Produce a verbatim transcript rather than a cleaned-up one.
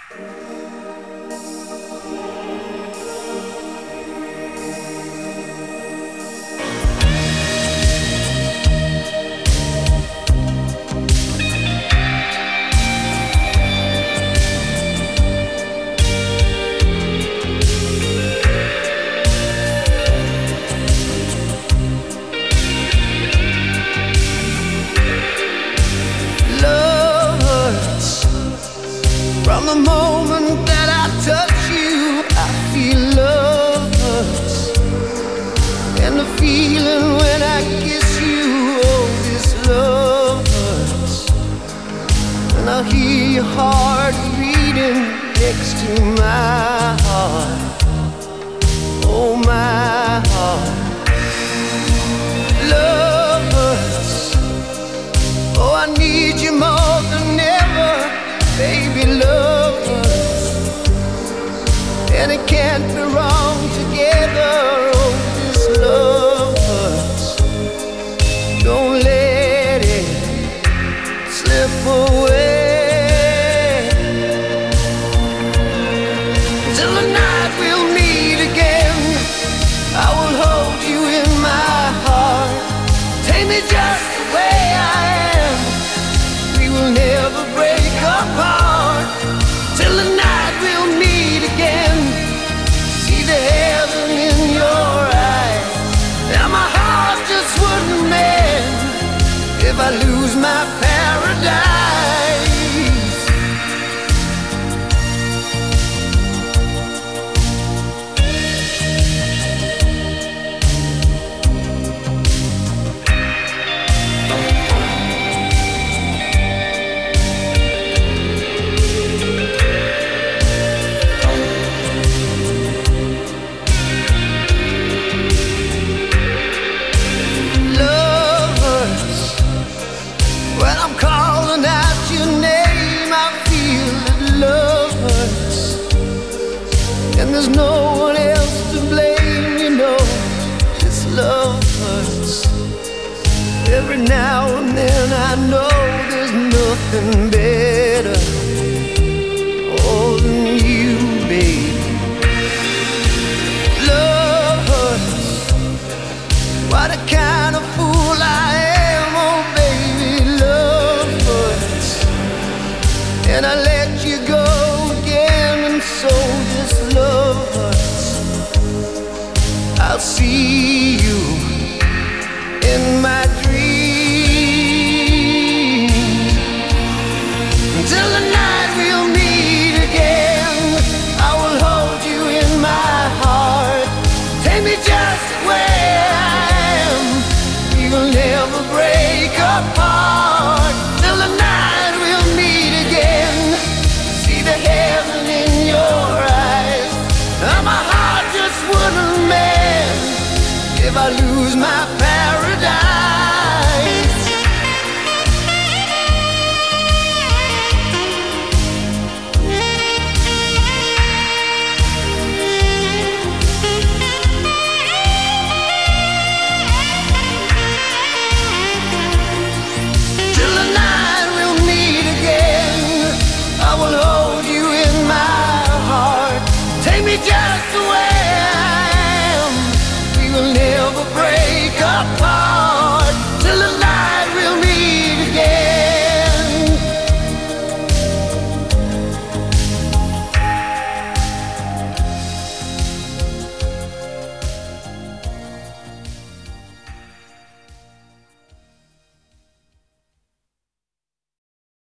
From the moment that I touch you, I feel love hurts. And the feeling when I kiss you, oh, this love hurts. And I hear your heart beating next to my heart. Oh, my heart. Love hurts. Oh, I need you more than ever. Baby, love hurts, and it can't be wrong together. Oh, this love hurts. Don't let it slip away. Till the night we'll meet again, I will hold you in my heart. Take me just the way I am. We will never break apart. Till the night we'll meet again. See the heaven in your eyes. And my heart just wouldn't mend if I lose my paradise. When I'm calling out your name, I feel that love hurts. And there's no one else to blame, you know, this love hurts. Every now and then I know there's nothing better, oh, than you, baby. Love hurts. What a kind of fool I am, oh baby. And I let you go.